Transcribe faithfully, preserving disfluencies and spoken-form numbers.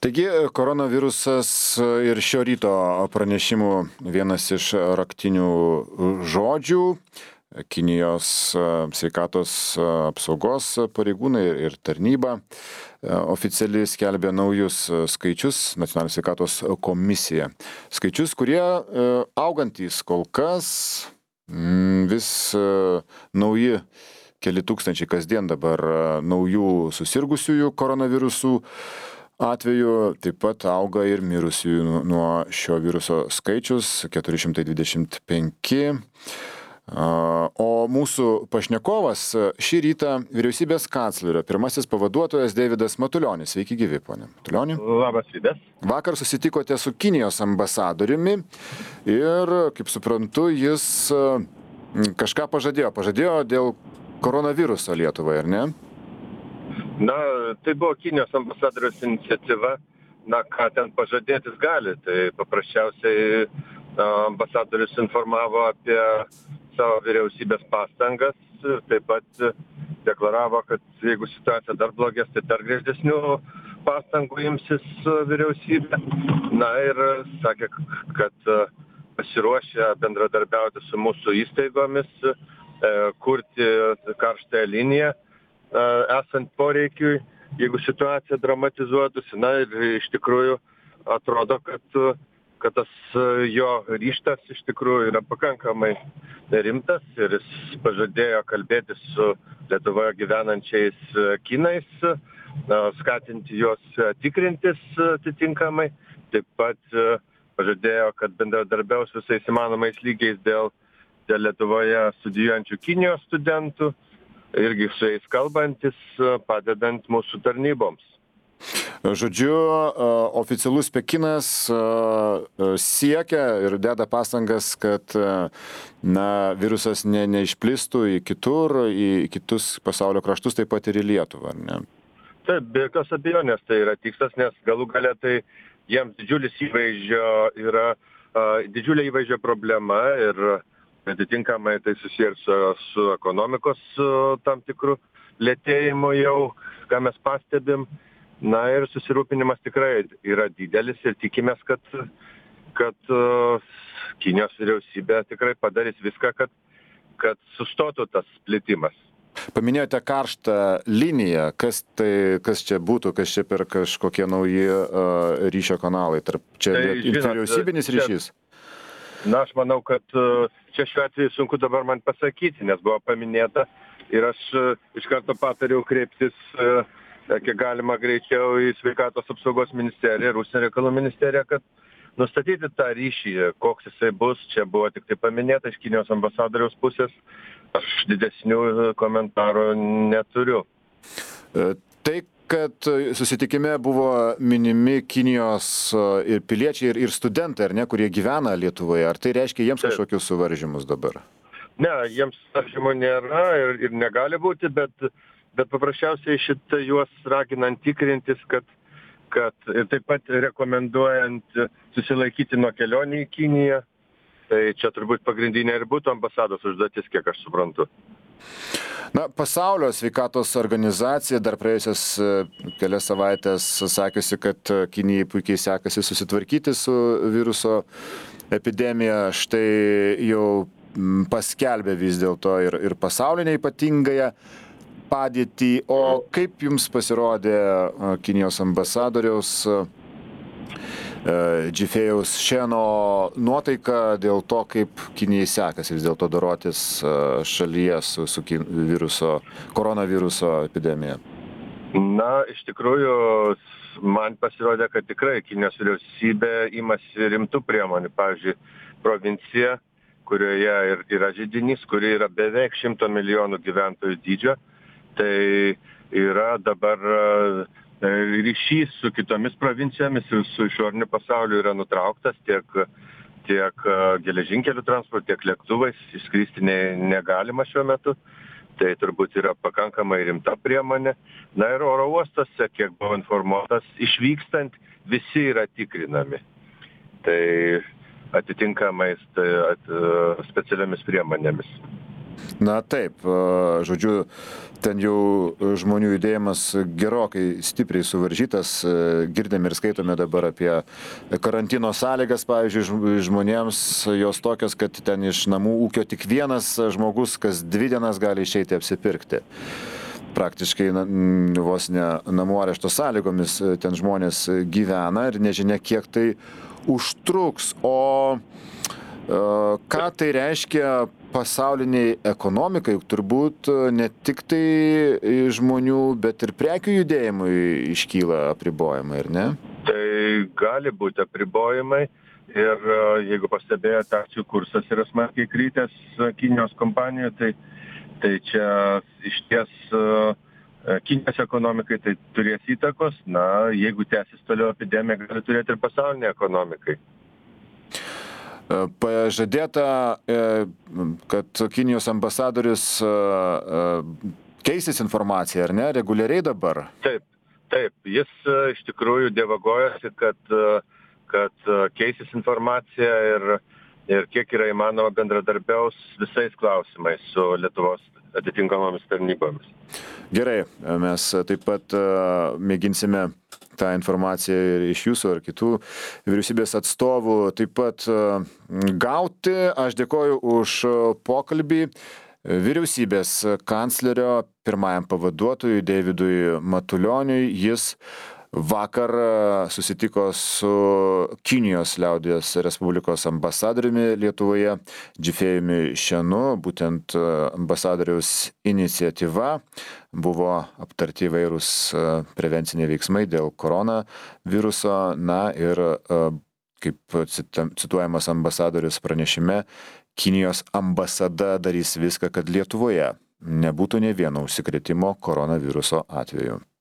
Taigi koronavirusas ir šio ryto pranešimų vienas iš raktinių žodžių. Kinijos sveikatos apsaugos pareigūnai ir tarnyba oficialiai skelbia naujus skaičius, Nacionalinė sveikatos komisija. Skaičius, kurie augantys kol kas, vis nauji, keli tūkstančiai kasdien dabar naujų susirgusiųjų koronavirusų atveju, taip pat auga ir mirusiųjų nuo šio viruso skaičius keturi šimtai dvidešimt penki. O mūsų pašnekovas šį rytą vyriausybės kanclerio pirmasis pavaduotojas Deividas Matulionis. Sveiki gyvi, ponė Matulioni. Labas rytas. Vakar susitikote su Kinijos ambasadoriumi ir, kaip suprantu, jis kažką pažadėjo. Pažadėjo dėl koronaviruso Lietuvai, ar ne? Na, tai buvo Kinijos ambasadoriaus iniciatyva. Na, ką ten pažadėtis gali. Tai paprasčiausiai ambasadorius informavo apie savo vyriausybės pastangas ir taip pat deklaravo, kad jeigu situacija dar blogės, tai dar griežtesnių pastangų imsis vyriausybė. Na ir sakė, kad pasiruošę bendradarbiauti su mūsų įstaigomis, kurti karštąją liniją esant poreikiui, jeigu situacija dramatizuotųsi. Na ir iš tikrųjų atrodo, kad kad tas jo ryžtas iš tikrųjų yra pakankamai rimtas ir jis pažadėjo kalbėtis su Lietuvoje gyvenančiais kinais, skatinti juos tikrintis atitinkamai. Taip pat pažadėjo, kad bendradarbiaus visais įmanomais lygiais dėl, dėl Lietuvoje studijuojančių Kinijos studentų, irgi su jais kalbantis, padedant mūsų tarnyboms. Žodžiu, oficialus Pekinas siekia ir deda pastangas, kad na, virusas ne, neišplistų į kitur, į kitus pasaulio kraštus, taip pat ir į Lietuvą, ar ne? Taip, be jokios abejonės tai yra tikslas, nes galų gale tai jiems didžiulis įvaizdžio yra, didžiulė įvaizdžio problema ir atitinkamai tai susiję ir su, su ekonomikos tam tikru lėtėjimu jau, ką mes pastebim. Na ir susirūpinimas tikrai yra didelis ir tikimės, kad, kad uh, Kinijos vyriausybė tikrai padarys viską, kad, kad sustotų tas plitimas. Paminėjote karštą liniją. Kas, tai, kas čia būtų, kas čia per kažkokie nauji uh, ryšio kanalai? Tarp čia tai, žinot, vyriausybinis ryšys? Čia, na, aš manau, kad uh, čia šiuo atveju sunku dabar man pasakyti, nes buvo paminėta ir aš uh, iš karto patariau kreiptis uh, kiek galima greičiau į sveikatos apsaugos ministeriją ir užsienio reikalų ministeriją, kad nustatyti tą ryšį, koks jisai bus. Čia buvo tik tai paminėta iš Kinijos ambasadoriaus pusės. Aš didesnių komentarų neturiu. Tai, kad susitikime buvo minimi Kinijos ir piliečiai, ir, ir studentai, ar ne, kurie gyvena Lietuvoje, ar tai reiškia jiems kažkokius suvaržymus dabar? Ne, jiems suvaržymų nėra ir, ir negali būti, bet bet paprasčiausiai šitą juos raginant tikrintis, kad, kad ir taip pat rekomenduojant susilaikyti nuo kelionių į Kiniją. Tai čia turbūt pagrindinė ir būtų ambasados užduotis, kiek aš suprantu. Na, Pasaulio sveikatos organizacija dar praėjusias kelias savaitės sakiusi, kad Kinijai puikiai sekasi susitvarkyti su viruso epidemija. Štai jau paskelbė vis dėlto ir, ir pasaulinę ypatingąją padėtį. O kaip jums pasirodė Kinijos ambasadoriaus Džifėjaus Šeno nuotaika dėl to, kaip Kinijai sekasi vis dėlto dorotis šalyje su, su viruso, koronaviruso epidemija? Na, iš tikrųjų, man pasirodė, kad tikrai Kinijos vyriausybė imasi rimtų priemonių. Pavyzdžiui, provincija, kurioje yra židinys, kuri yra beveik šimto milijonų gyventojų dydžio. Tai yra dabar ryšys su kitomis provincijomis ir su išoriniu pasauliu yra nutrauktas tiek, tiek geležinkelių transportu, tiek lėktuvais. Išskristi ne, negalima šiuo metu. Tai turbūt yra pakankamai rimta priemonė. Na ir oro uostose, kiek buvo informuotas, išvykstant visi yra tikrinami. Tai atitinkamais tai, at, specialiomis priemonėmis. Na taip, žodžiu, ten jau žmonių judėjimas gerokai stipriai suvaržytas. Girdėme ir skaitome dabar apie karantino sąlygas, pavyzdžiui, žmonėms jos tokios, kad ten iš namų ūkio tik vienas žmogus kas dvi dienas gali išeiti apsipirkti. Praktiškai vos ne namų arešto sąlygomis ten žmonės gyvena ir nežinia, kiek tai užtruks. O ką tai reiškia pasauliniai ekonomikai, turbūt ne tik tai žmonių, bet ir prekių judėjimui iškyla apribojimai, ar ne? Tai gali būti apribojimai ir jeigu pastebėjote, akcijų kursas yra smarkiai kritęs Kinijos kompanijų, tai, tai čia iš ties Kinijos ekonomikai tai turės įtakos. Na, jeigu tęsis toliau epidemija, gali turėti ir pasaulinė ekonomikai. Pažadėta, kad Kinijos ambasadorius keisis informaciją, ar ne, reguliariai dabar? Taip, taip. Jis iš tikrųjų dievagojasi, kad, kad keisis informacija ir, ir kiek yra įmanoma bendradarbiaus visais klausimais su Lietuvos atitinkamomis tarnybomis. Gerai, mes taip pat mėginsime tą informaciją ir iš jūsų ar kitų vyriausybės atstovų taip pat gauti. Aš dėkoju už pokalbį vyriausybės kanclerio pirmajam pavaduotojui Deividui Matulioniui. Jis vakar susitiko su Kinijos liaudies Respublikos ambasadoriumi Lietuvoje Džifėjumi Šenu. Būtent ambasadoriaus iniciatyva buvo aptarti įvairūs prevenciniai veiksmai dėl koronaviruso. Na ir kaip cituojamas ambasadorius pranešime, Kinijos ambasada darys viską, kad Lietuvoje nebūtų nė vieno užsikrėtimo koronaviruso atveju.